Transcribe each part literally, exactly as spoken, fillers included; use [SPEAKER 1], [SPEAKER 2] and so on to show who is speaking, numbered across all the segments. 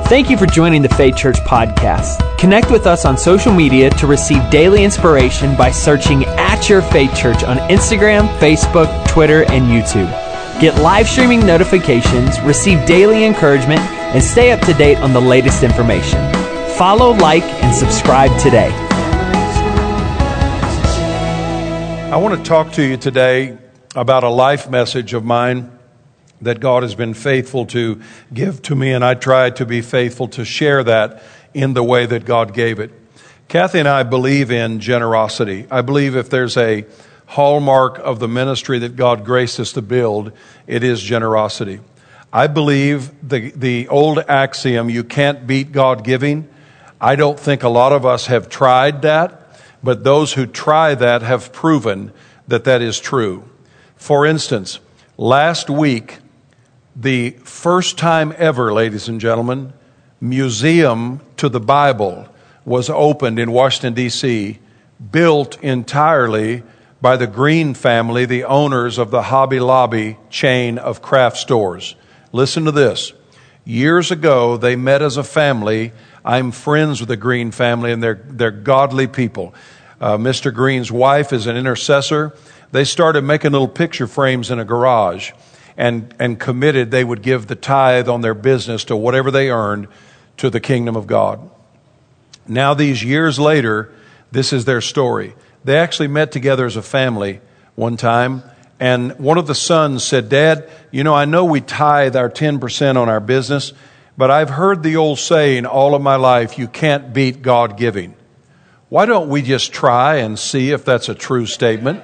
[SPEAKER 1] Thank you for joining the Faith Church podcast. Connect with us on social media to receive daily inspiration by searching at Your Faith Church on Instagram, Facebook, Twitter, and YouTube. Get live streaming notifications, receive daily encouragement, and stay up to date on the latest information. Follow, like, and subscribe today.
[SPEAKER 2] I want to talk to you today about a life message of mine that God has been faithful to give to me, and I try to be faithful to share that in the way that God gave it. Kathy and I believe in generosity. I believe if there's a hallmark of the ministry that God graced us to build, it is generosity. I believe the, the old axiom, you can't beat God giving. I don't think a lot of us have tried that, but those who try that have proven that that is true. For instance, last week, the first time ever, ladies and gentlemen, Museum to the Bible was opened in Washington, D C, built entirely by the Green family, the owners of the Hobby Lobby chain of craft stores. Listen to this. Years ago, they met as a family. I'm friends with the Green family, and they're, they're godly people. Uh, Mister Green's wife is an intercessor. They started making little picture frames in a garage. And, and committed they would give the tithe on their business to whatever they earned to the kingdom of God. Now, these years later, this is their story. They actually met together as a family one time, and one of the sons said, "Dad, you know, I know we tithe our ten percent on our business, but I've heard the old saying all of my life, you can't beat God giving. Why don't we just try and see if that's a true statement?"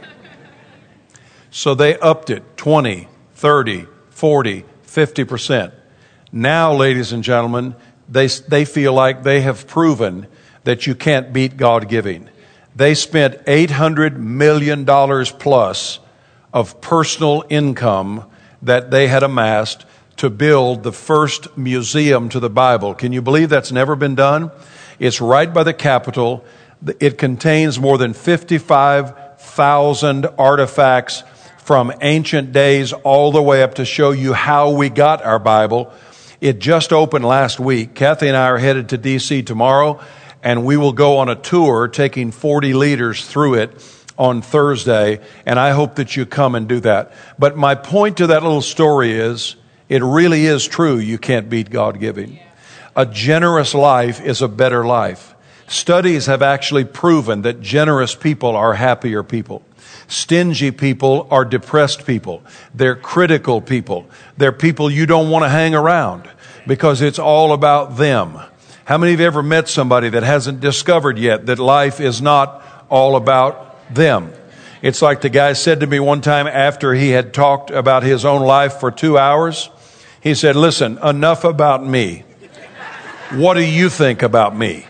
[SPEAKER 2] So they upped it, twenty, thirty, forty, fifty percent. Now, ladies and gentlemen, they, they feel like they have proven that you can't beat God giving. They spent eight hundred million dollars plus of personal income that they had amassed to build the first museum to the Bible. Can you believe that's never been done? It's right by the Capitol. It contains more than fifty-five thousand artifacts from ancient days all the way up to show you how we got our Bible. It just opened last week. Kathy and I are headed to D C tomorrow, and we will go on a tour taking forty leaders through it on Thursday, and I hope that you come and do that. But my point to that little story is, it really is true you can't beat God giving. A generous life is a better life. Studies have actually proven that generous people are happier people. Stingy people are depressed people. They're critical people. They're people you don't want to hang around because it's all about them. How many of you ever met somebody that hasn't discovered yet that life is not all about them? It's like the guy said to me one time after he had talked about his own life for two hours. He said, "Listen, enough about me. What do you think about me?"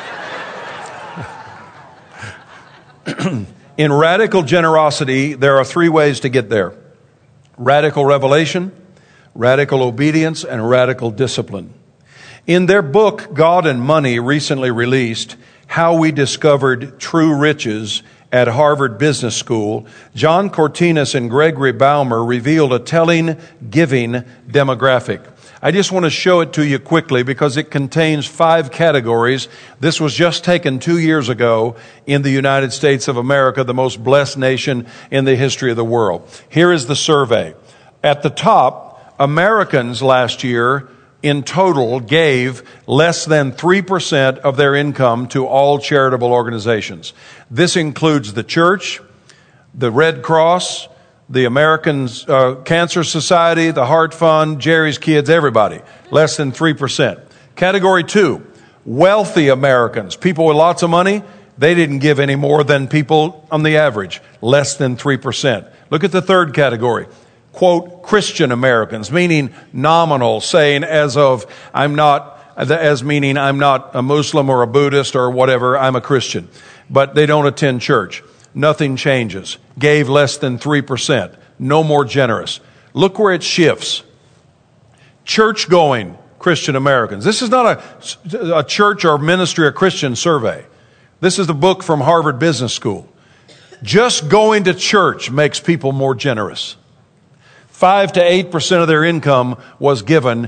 [SPEAKER 2] In radical generosity, there are three ways to get there: radical revelation, radical obedience, and radical discipline. In their book, God and Money, recently released, How We Discovered True Riches at Harvard Business School, John Cortines and Gregory Baumer revealed a telling giving demographic. I just want to show it to you quickly because it contains five categories. This was just taken two years ago in the United States of America, the most blessed nation in the history of the world. Here is the survey. At the top, Americans last year in total gave less than three percent of their income to all charitable organizations. This includes the church, the Red Cross, the American uh, Cancer Society, the Heart Fund, Jerry's Kids, everybody. Less than three percent. Category two, wealthy Americans. People with lots of money, they didn't give any more than people on the average. Less than three percent. Look at the third category. Quote, Christian Americans, meaning nominal, saying as of, I'm not, as meaning I'm not a Muslim or a Buddhist or whatever, I'm a Christian. But they don't attend church. Nothing changes. Gave less than three percent. No more generous. Look where it shifts. Church-going Christian Americans. This is not a, a church or ministry or Christian survey. This is the book from Harvard Business School. Just going to church makes people more generous. Five to eight percent of their income was given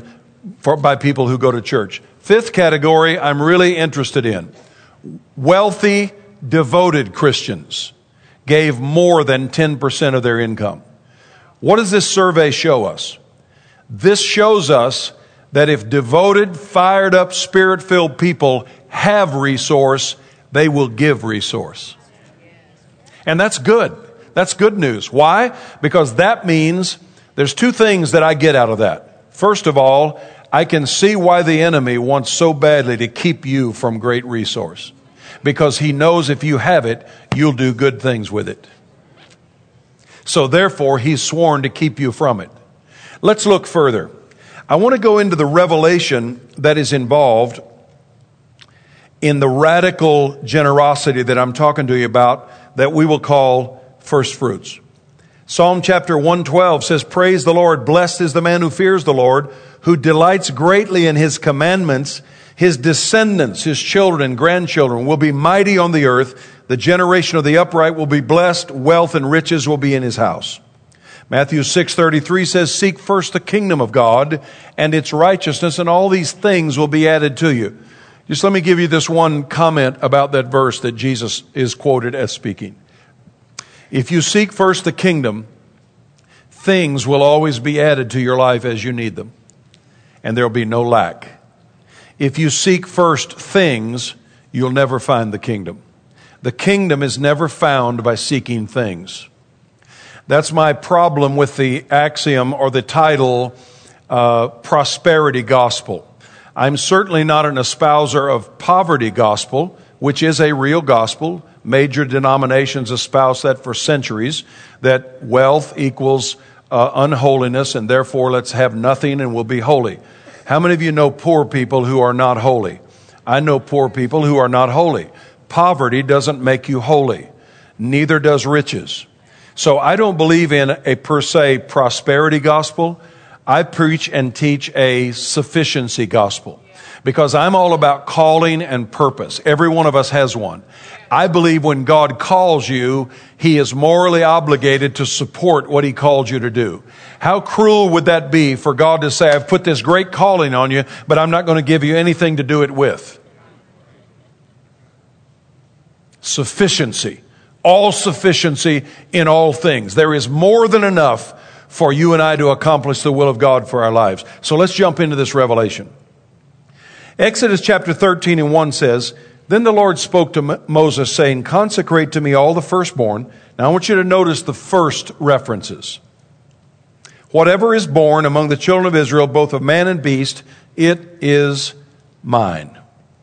[SPEAKER 2] for, by people who go to church. Fifth category I'm really interested in. Wealthy, devoted Christians gave more than ten percent of their income. What does this survey show us? This shows us that if devoted, fired up, spirit-filled people have resource, they will give resource. And that's good. That's good news. Why? Because that means there's two things that I get out of that. First of all, I can see why the enemy wants so badly to keep you from great resource. Because he knows if you have it, you'll do good things with it. So therefore, he's sworn to keep you from it. Let's look further. I want to go into the revelation that is involved in the radical generosity that I'm talking to you about that we will call first fruits. Psalm chapter one twelve says, "Praise the Lord, blessed is the man who fears the Lord, who delights greatly in his commandments. His descendants, his children and grandchildren will be mighty on the earth. The generation of the upright will be blessed. Wealth and riches will be in his house." Matthew six thirty-three says, "Seek first the kingdom of God and its righteousness, and all these things will be added to you." Just let me give you this one comment about that verse that Jesus is quoted as speaking. If you seek first the kingdom, things will always be added to your life as you need them, and there will be no lack. If you seek first things, you'll never find the kingdom. The kingdom is never found by seeking things. That's my problem with the axiom or the title, uh, prosperity gospel. I'm certainly not an espouser of poverty gospel, which is a real gospel. Major denominations espouse that for centuries, that wealth equals uh, unholiness, and therefore let's have nothing and we'll be holy. How many of you know poor people who are not holy? I know poor people who are not holy. Poverty doesn't make you holy. Neither does riches. So I don't believe in a per se prosperity gospel. I preach and teach a sufficiency gospel because I'm all about calling and purpose. Every one of us has one. I believe when God calls you, He is morally obligated to support what He called you to do. How cruel would that be for God to say, I've put this great calling on you, but I'm not going to give you anything to do it with? Sufficiency. All sufficiency in all things. There is more than enough for you and I to accomplish the will of God for our lives. So let's jump into this revelation. Exodus chapter thirteen and one says, "Then the Lord spoke to Moses, saying, Consecrate to me all the firstborn." Now I want you to notice the first references. "Whatever is born among the children of Israel, both of man and beast, it is mine."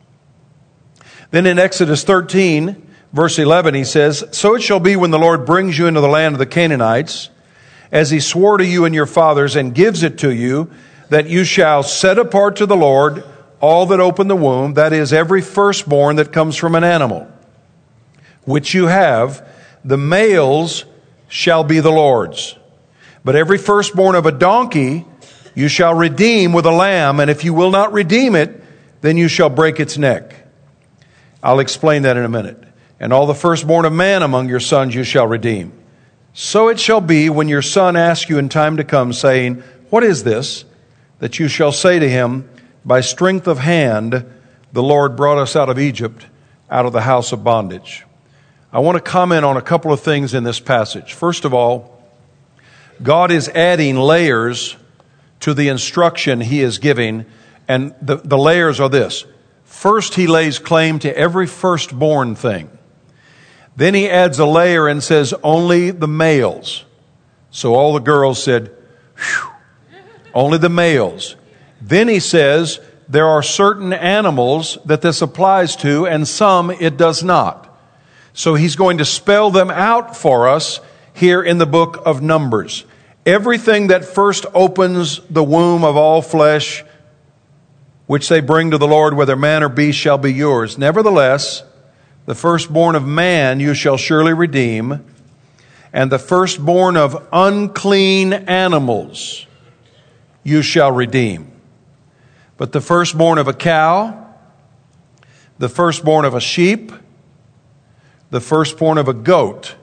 [SPEAKER 2] Then in Exodus thirteen, verse eleven, he says, "So it shall be when the Lord brings you into the land of the Canaanites, as He swore to you and your fathers, and gives it to you, that you shall set apart to the Lord all that open the womb, that is, every firstborn that comes from an animal, which you have, the males shall be the Lord's. But every firstborn of a donkey you shall redeem with a lamb, and if you will not redeem it, then you shall break its neck." I'll explain that in a minute. "And all the firstborn of man among your sons you shall redeem. So it shall be when your son asks you in time to come, saying, What is this? That you shall say to him, By strength of hand the Lord brought us out of Egypt, out of the house of bondage." I want to comment on a couple of things in this passage. First of all, God is adding layers to the instruction He is giving, and the, the layers are this. First, He lays claim to every firstborn thing. Then He adds a layer and says, only the males. So all the girls said, Phew, only the males. Then He says, there are certain animals that this applies to, and some it does not. So He's going to spell them out for us here in the book of Numbers. Everything that first opens the womb of all flesh, which they bring to the Lord, whether man or beast, shall be yours. Nevertheless, the firstborn of man you shall surely redeem, and the firstborn of unclean animals you shall redeem. But the firstborn of a cow, the firstborn of a sheep, the firstborn of a goat,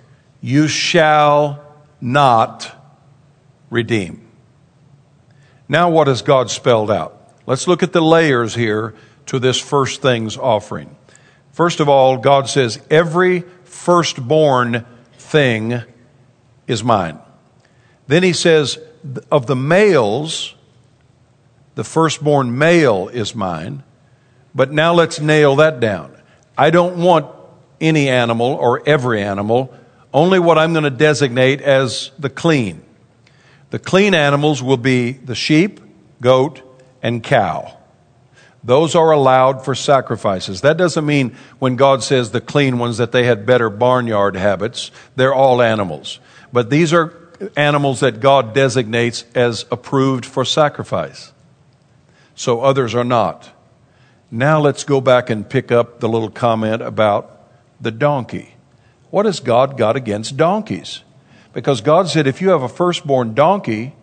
[SPEAKER 2] you shall not redeem. Now what has God spelled out? Let's look at the layers here to this first things offering. First of all, God says, every firstborn thing is mine. Then he says, of the males, the firstborn male is mine. But now let's nail that down. I don't want any animal or every animal, only what I'm going to designate as the clean. The clean animals will be the sheep, goat, and cow. Those are allowed for sacrifices. That doesn't mean when God says the clean ones that they had better barnyard habits. They're all animals. But these are animals that God designates as approved for sacrifice. So others are not. Now let's go back and pick up the little comment about the donkey. What has God got against donkeys? Because God said, if you have a firstborn donkey,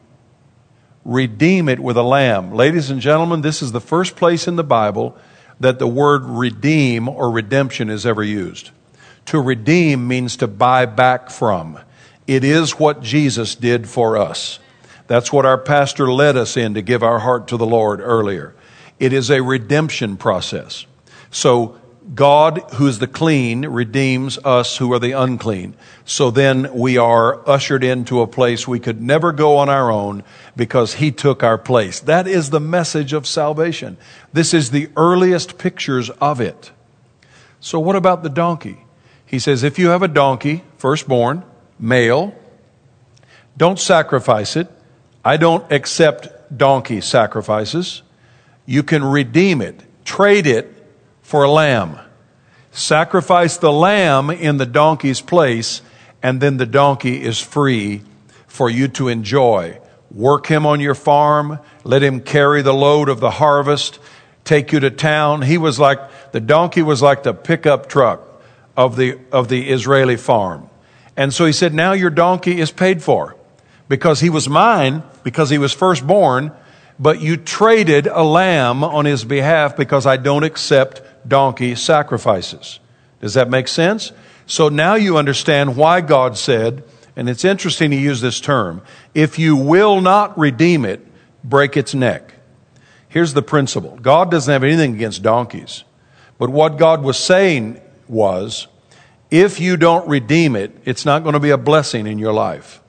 [SPEAKER 2] redeem it with a lamb. Ladies and gentlemen, this is the first place in the Bible that the word redeem or redemption is ever used. To redeem means to buy back from. It is what Jesus did for us. That's what our pastor led us in to give our heart to the Lord earlier. It is a redemption process. So God, who is the clean, redeems us who are the unclean. So then we are ushered into a place we could never go on our own because He took our place. That is the message of salvation. This is the earliest pictures of it. So what about the donkey? He says, if you have a donkey, firstborn, male, don't sacrifice it. I don't accept donkey sacrifices. You can redeem it, trade it for a lamb. Sacrifice the lamb in the donkey's place, and then the donkey is free for you to enjoy. Work him on your farm. Let him carry the load of the harvest. Take you to town. He was like, the donkey was like the pickup truck of the, of the Israeli farm. And so he said, now your donkey is paid for because he was mine, because he was firstborn, but you traded a lamb on his behalf because I don't accept donkey sacrifices. Does that make sense? So now you understand why God said, and it's interesting to use this term, if you will not redeem it, break its neck. Here's the principle. God doesn't have anything against donkeys. But what God was saying was, if you don't redeem it, it's not going to be a blessing in your life.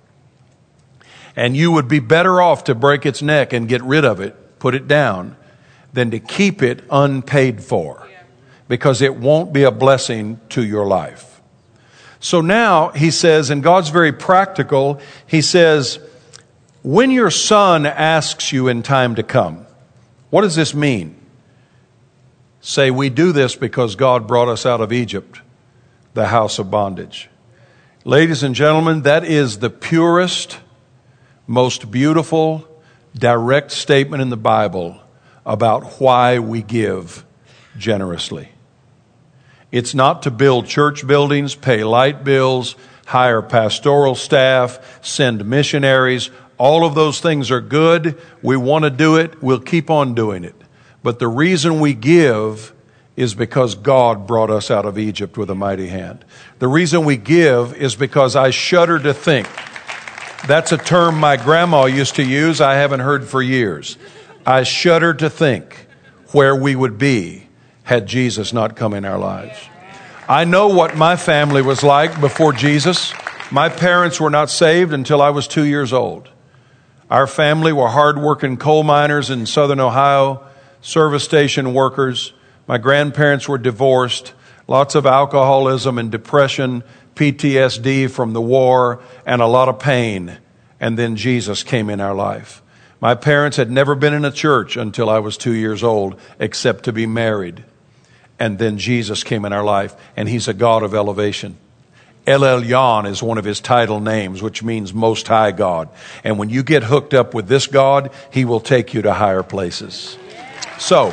[SPEAKER 2] And you would be better off to break its neck and get rid of it, put it down, than to keep it unpaid for. Because it won't be a blessing to your life. So now he says, and God's very practical, he says, when your son asks you in time to come, what does this mean? Say, we do this because God brought us out of Egypt, the house of bondage. Ladies and gentlemen, that is the purest, most beautiful, direct statement in the Bible about why we give generously. It's not to build church buildings, pay light bills, hire pastoral staff, send missionaries. All of those things are good. We want to do it. We'll keep on doing it. But the reason we give is because God brought us out of Egypt with a mighty hand. The reason we give is because I shudder to think. That's a term my grandma used to use. I haven't heard for years. I shudder to think where we would be had Jesus not come in our lives. I know what my family was like before Jesus. My parents were not saved until I was two years old. Our family were hard-working coal miners in southern Ohio, service station workers. My grandparents were divorced, lots of alcoholism and depression, P T S D from the war, and a lot of pain. And then Jesus came in our life. My parents had never been in a church until I was two years old, except to be married. And then Jesus came in our life, and He's a God of elevation. El Elyon is one of His title names, which means Most High God. And when you get hooked up with this God, He will take you to higher places. So,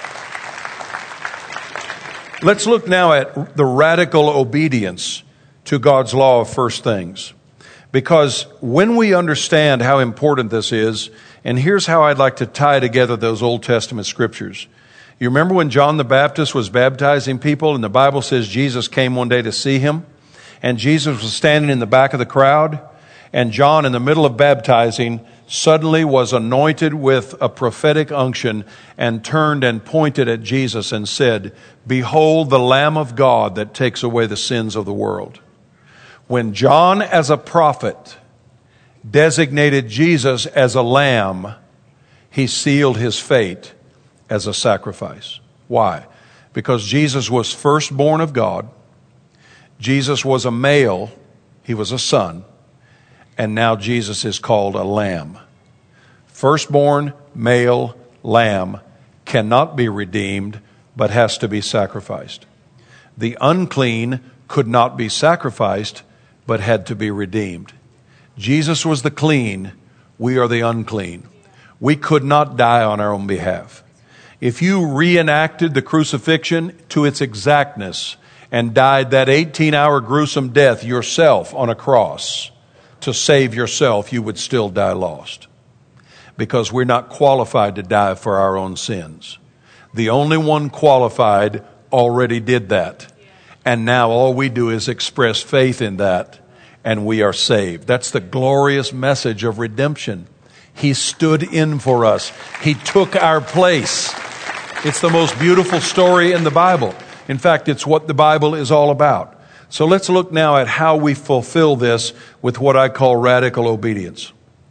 [SPEAKER 2] let's look now at the radical obedience to God's law of first things. Because when we understand how important this is, and here's how I'd like to tie together those Old Testament scriptures. You remember when John the Baptist was baptizing people, and the Bible says Jesus came one day to see him, and Jesus was standing in the back of the crowd, and John, in the middle of baptizing, suddenly was anointed with a prophetic unction and turned and pointed at Jesus and said, "Behold the Lamb of God that takes away the sins of the world." When John, as a prophet, designated Jesus as a lamb, he sealed his fate as a sacrifice. Why? Because Jesus was firstborn of God. Jesus was a male. He was a son. And now Jesus is called a lamb. Firstborn, male, lamb cannot be redeemed, but has to be sacrificed. The unclean could not be sacrificed, but had to be redeemed. Jesus was the clean. We are the unclean. We could not die on our own behalf. If you reenacted the crucifixion to its exactness and died that eighteen-hour gruesome death yourself on a cross to save yourself, you would still die lost. Because we're not qualified to die for our own sins. The only one qualified already did that. And now all we do is express faith in that, and we are saved. That's the glorious message of redemption. He stood in for us. He took our place. It's the most beautiful story in the Bible. In fact, it's what the Bible is all about. So let's look now at how we fulfill this with what I call radical obedience.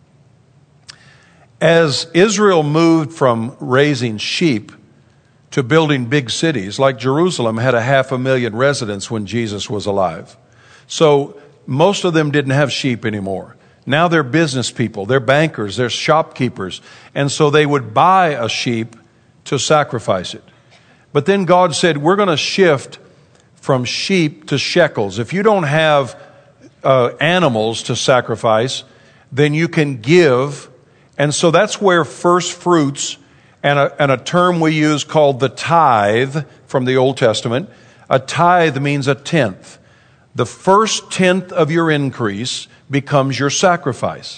[SPEAKER 2] As Israel moved from raising sheep to building big cities, like Jerusalem had a half a million residents when Jesus was alive. So most of them didn't have sheep anymore. Now they're business people, they're bankers, they're shopkeepers. And so they would buy a sheep to sacrifice it. But then God said, we're going to shift from sheep to shekels. If you don't have uh, animals to sacrifice, then you can give. And so that's where first fruits and a, and a term we use called the tithe from the Old Testament. A tithe means a tenth. The first tenth of your increase becomes your sacrifice.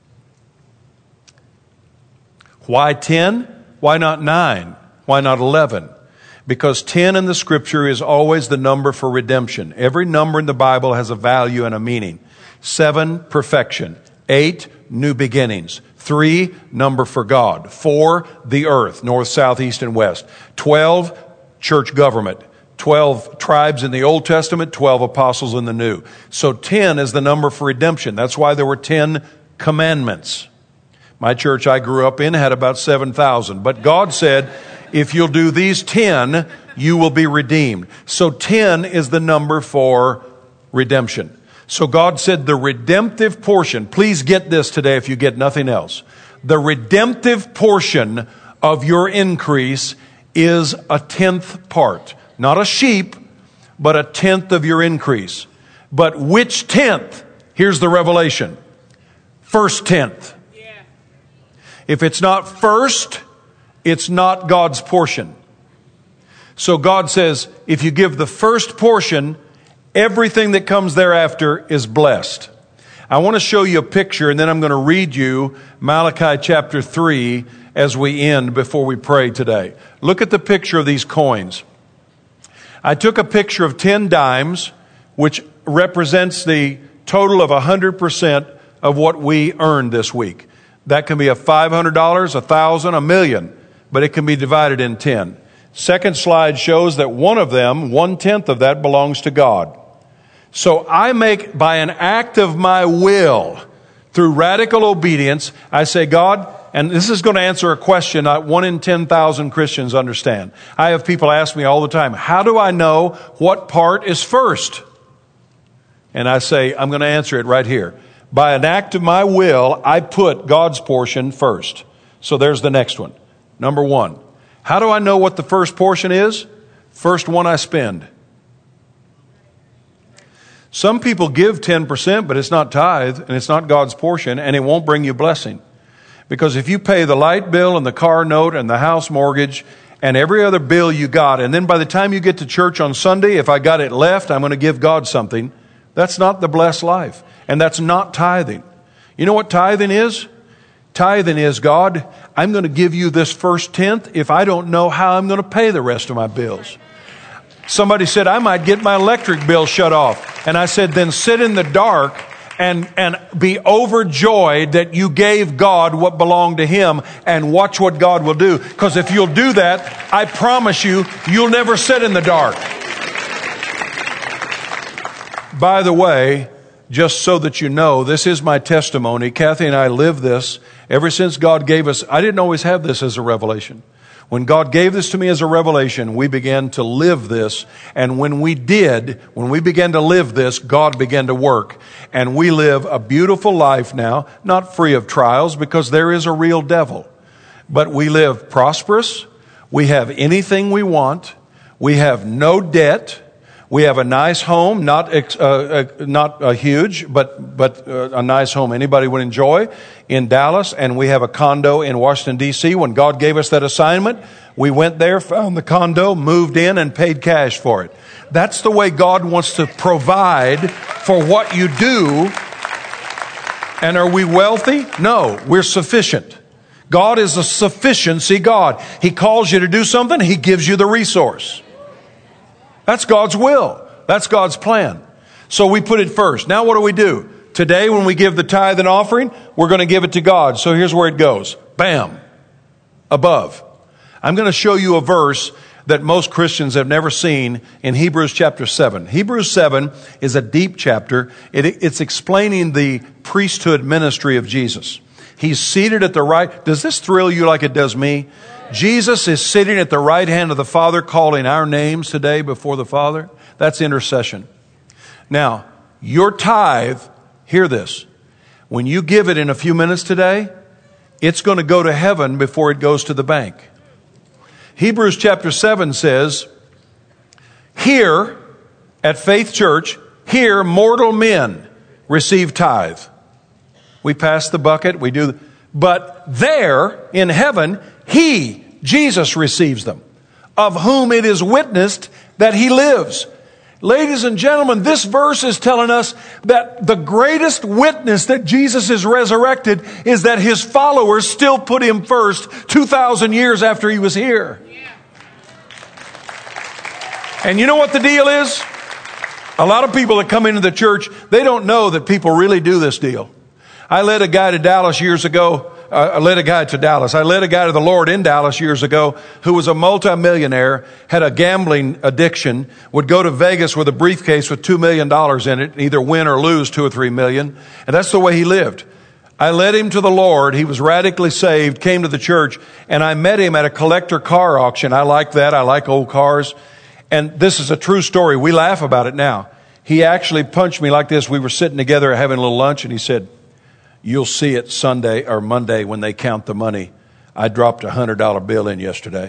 [SPEAKER 2] Why ten? Why not nine? Why not eleven? Because ten in the Scripture is always the number for redemption. Every number in the Bible has a value and a meaning. Seven, perfection. Eight, new beginnings. Three, number for God. Four, the earth, north, south, east, and west. Twelve, church government. Twelve tribes in the Old Testament, twelve apostles in the New. So ten is the number for redemption. That's why there were ten commandments. My church I grew up in had about seven thousand. But God said, if you'll do these ten, you will be redeemed. So ten is the number for redemption. So God said the redemptive portion, please get this today if you get nothing else. The redemptive portion of your increase is a tenth part. Not a sheep, but a tenth of your increase. But which tenth? Here's the revelation. First tenth. Yeah. If it's not first, it's not God's portion. So God says, if you give the first portion, everything that comes thereafter is blessed. I want to show you a picture, and then I'm going to read you Malachi chapter three as we end before we pray today. Look at the picture of these coins. I took a picture of ten dimes, which represents the total of one hundred percent of what we earned this week. That can be a five hundred dollars, a thousand, a million, but it can be divided in ten. Second slide shows that one of them, one-tenth of that, belongs to God. So I make, by an act of my will, through radical obedience, I say, God, and this is going to answer a question that one in ten thousand Christians understand. I have people ask me all the time, how do I know what part is first? And I say, I'm going to answer it right here. By an act of my will, I put God's portion first. So there's the next one. Number one. How do I know what the first portion is? First one I spend. Some people give ten percent, but it's not tithe, and it's not God's portion, and it won't bring you blessing. Because if you pay the light bill and the car note and the house mortgage and every other bill you got, and then by the time you get to church on Sunday, if I got it left, I'm going to give God something, that's not the blessed life. And that's not tithing. You know what tithing is? Tithing is, God, I'm going to give you this first tenth if I don't know how I'm going to pay the rest of my bills. Somebody said, I might get my electric bill shut off. And I said, then sit in the dark and, and be overjoyed that you gave God what belonged to Him, and watch what God will do. Because if you'll do that, I promise you, you'll never sit in the dark. By the way, just so that you know, this is my testimony. Kathy and I live this ever since God gave us. I didn't always have this as a revelation. When God gave this to me as a revelation, we began to live this. And when we did, when we began to live this, God began to work. And we live a beautiful life now, not free of trials, because there is a real devil. But we live prosperous. We have anything we want. We have no debt. We have a nice home, not uh, uh, not uh, huge, but but uh, a nice home anybody would enjoy in Dallas. And we have a condo in Washington, D C When God gave us that assignment, we went there, found the condo, moved in, and paid cash for it. That's the way God wants to provide for what you do. And are we wealthy? No, we're sufficient. God is a sufficiency God. He calls you to do something, He gives you the resource. That's God's will. That's God's plan. So we put it first. Now what do we do? Today when we give the tithe and offering, we're going to give it to God. So here's where it goes. Bam. Above. I'm going to show you a verse that most Christians have never seen in Hebrews chapter seven. Hebrews seven is a deep chapter. It, it's explaining the priesthood ministry of Jesus. He's seated at the right. Does this thrill you like it does me? Jesus is sitting at the right hand of the Father, calling our names today before the Father. That's intercession. Now, your tithe, hear this. When you give it in a few minutes today, it's going to go to heaven before it goes to the bank. Hebrews chapter seven says, here at Faith Church, here mortal men receive tithe. We pass the bucket, we do, but there in heaven, He, Jesus, receives them, of whom it is witnessed that He lives. Ladies and gentlemen, this verse is telling us that the greatest witness that Jesus is resurrected is that His followers still put Him first two thousand years after He was here. And you know what the deal is? A lot of people that come into the church, they don't know that people really do this deal. I led a guy to Dallas years ago. Uh, I led a guy to Dallas. I led a guy to the Lord in Dallas years ago who was a multimillionaire, had a gambling addiction, would go to Vegas with a briefcase with two million dollars in it, and either win or lose two or three million. And that's the way he lived. I led him to the Lord. He was radically saved, came to the church, and I met him at a collector car auction. I like that. I like old cars. And this is a true story. We laugh about it now. He actually punched me like this. We were sitting together having a little lunch, and he said, "You'll see it Sunday or Monday when they count the money. I dropped a hundred dollar bill in yesterday."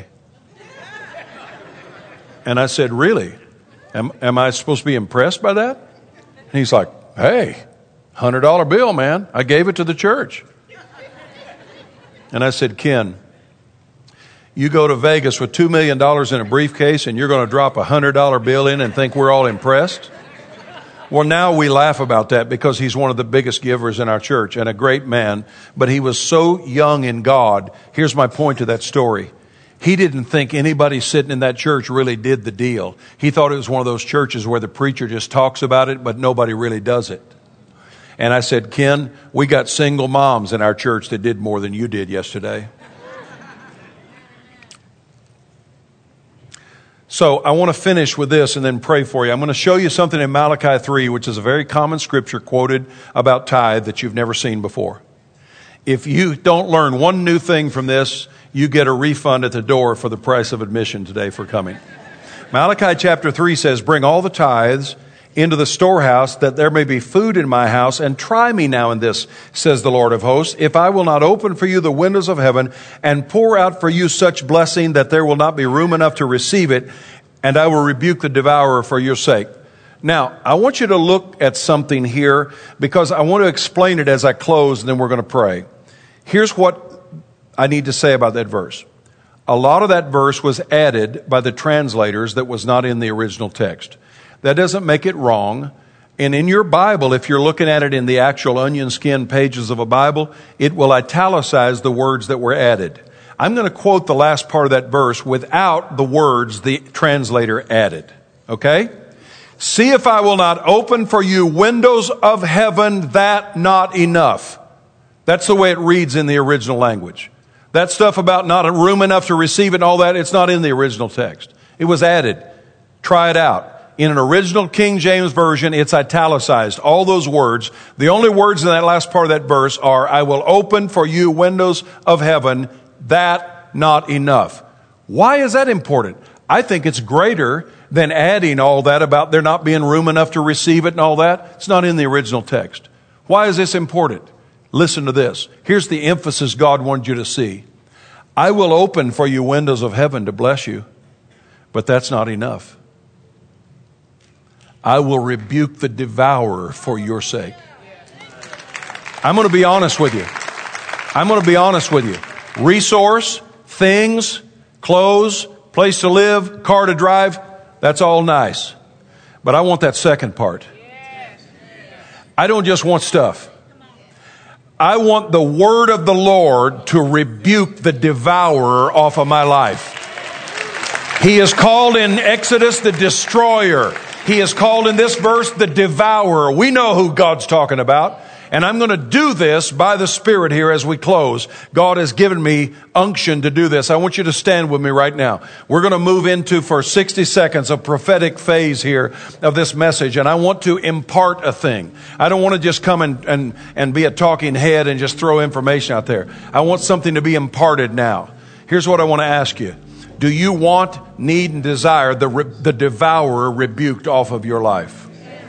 [SPEAKER 2] And I said, "Really? Am, am I supposed to be impressed by that?" And he's like, "Hey, hundred dollar bill, man. I gave it to the church." And I said, "Ken, you go to Vegas with two million dollars in a briefcase and you're going to drop a hundred dollar bill in and think we're all impressed?" Well, now we laugh about that because he's one of the biggest givers in our church and a great man. But he was so young in God. Here's my point to that story. He didn't think anybody sitting in that church really did the deal. He thought it was one of those churches where the preacher just talks about it, but nobody really does it. And I said, "Ken, we got single moms in our church that did more than you did yesterday." So I want to finish with this and then pray for you. I'm going to show you something in Malachi three, which is a very common scripture quoted about tithe that you've never seen before. If you don't learn one new thing from this, you get a refund at the door for the price of admission today for coming. Malachi chapter three says, "Bring all the tithes into the storehouse, that there may be food in my house, and try me now in this, says the Lord of hosts, if I will not open for you the windows of heaven and pour out for you such blessing that there will not be room enough to receive it, and I will rebuke the devourer for your sake." Now, I want you to look at something here because I want to explain it as I close, and then we're going to pray. Here's what I need to say about that verse. A lot of that verse was added by the translators that was not in the original text. That doesn't make it wrong. And in your Bible, if you're looking at it in the actual onion skin pages of a Bible, it will italicize the words that were added. I'm going to quote the last part of that verse without the words the translator added. Okay? See if I will not open for you windows of heaven, that not enough. That's the way it reads in the original language. That stuff about not a room enough to receive it and all that, it's not in the original text. It was added. Try it out. In an original King James Version, it's italicized. All those words, the only words in that last part of that verse are, I will open for you windows of heaven, that not enough. Why is that important? I think it's greater than adding all that about there not being room enough to receive it and all that. It's not in the original text. Why is this important? Listen to this. Here's the emphasis God wanted you to see. I will open for you windows of heaven to bless you, but that's not enough. I will rebuke the devourer for your sake. I'm going to be honest with you. I'm going to be honest with you. Resource, things, clothes, place to live, car to drive, that's all nice. But I want that second part. I don't just want stuff. I want the word of the Lord to rebuke the devourer off of my life. He is called in Exodus the destroyer. He is called in this verse the devourer. We know who God's talking about. And I'm going to do this by the Spirit here as we close. God has given me unction to do this. I want you to stand with me right now. We're going to move into, for sixty seconds, a prophetic phase here of this message. And I want to impart a thing. I don't want to just come and, and, and be a talking head and just throw information out there. I want something to be imparted now. Here's what I want to ask you. Do you want, need, and desire the, the devourer rebuked off of your life?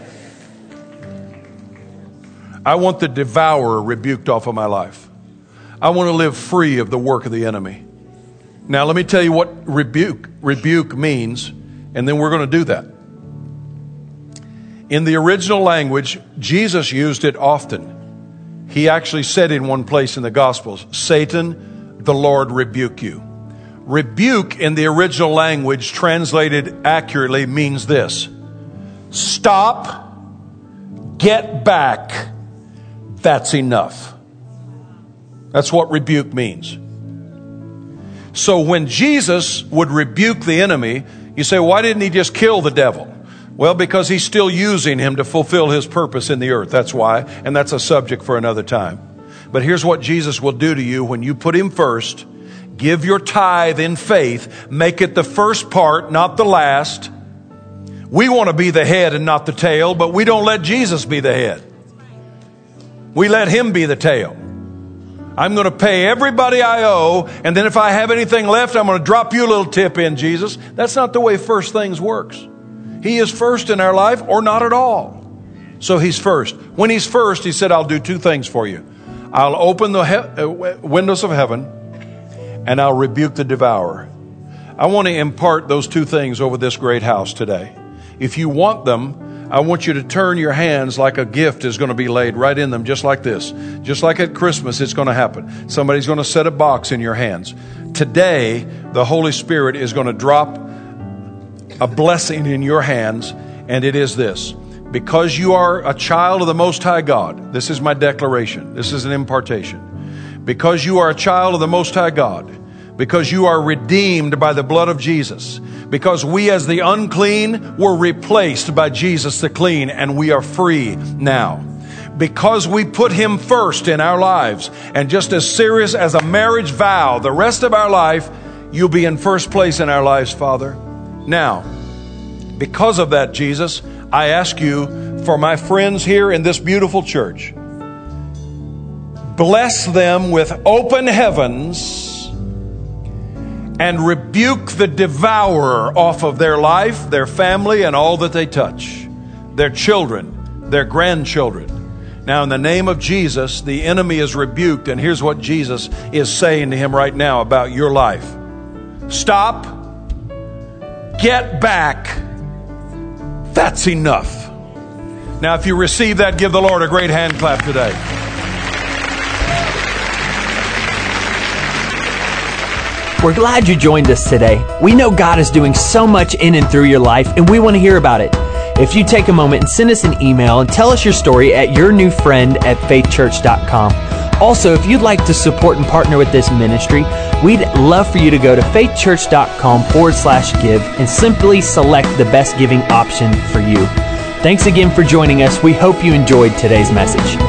[SPEAKER 2] I want the devourer rebuked off of my life. I want to live free of the work of the enemy. Now, let me tell you what rebuke, rebuke means, and then we're going to do that. In the original language, Jesus used it often. He actually said in one place in the Gospels, Satan, the Lord rebuke you. Rebuke in the original language, translated accurately, means this. Stop, get back. That's enough. That's what rebuke means. So when Jesus would rebuke the enemy, you say, why didn't he just kill the devil? Well, because he's still using him to fulfill his purpose in the earth. That's why. And that's a subject for another time. But here's what Jesus will do to you when you put him first. Give your tithe in faith. Make it the first part, not the last. We want to be the head and not the tail, but we don't let Jesus be the head. We let him be the tail. I'm going to pay everybody I owe, and then if I have anything left, I'm going to drop you a little tip in, Jesus. That's not the way first things works. He is first in our life or not at all. So he's first. When he's first, he said, I'll do two things for you. I'll open the he- uh, windows of heaven, and I'll rebuke the devourer. I want to impart those two things over this great house today. If you want them, I want you to turn your hands like a gift is going to be laid right in them, just like this. Just like at Christmas, it's going to happen. Somebody's going to set a box in your hands. Today, the Holy Spirit is going to drop a blessing in your hands, and it is this. Because you are a child of the Most High God, this is my declaration. This is an impartation. Because you are a child of the Most High God, because you are redeemed by the blood of Jesus, because we as the unclean were replaced by Jesus the clean, and we are free now. Because we put him first in our lives, and just as serious as a marriage vow, the rest of our life, you'll be in first place in our lives, Father. Now, because of that, Jesus, I ask you for my friends here in this beautiful church, bless them with open heavens and rebuke the devourer off of their life, their family, and all that they touch, their children, their grandchildren. Now, in the name of Jesus, the enemy is rebuked, and here's what Jesus is saying to him right now about your life. Stop. Get back. That's enough. Now, if you receive that, give the Lord a great hand clap today.
[SPEAKER 1] We're glad you joined us today. We know God is doing so much in and through your life, and we want to hear about it. If you take a moment and send us an email and tell us your story at yournewfriend at faithchurch dot com. Also, if you'd like to support and partner with this ministry, we'd love for you to go to faithchurch.com forward slash give and simply select the best giving option for you. Thanks again for joining us. We hope you enjoyed today's message.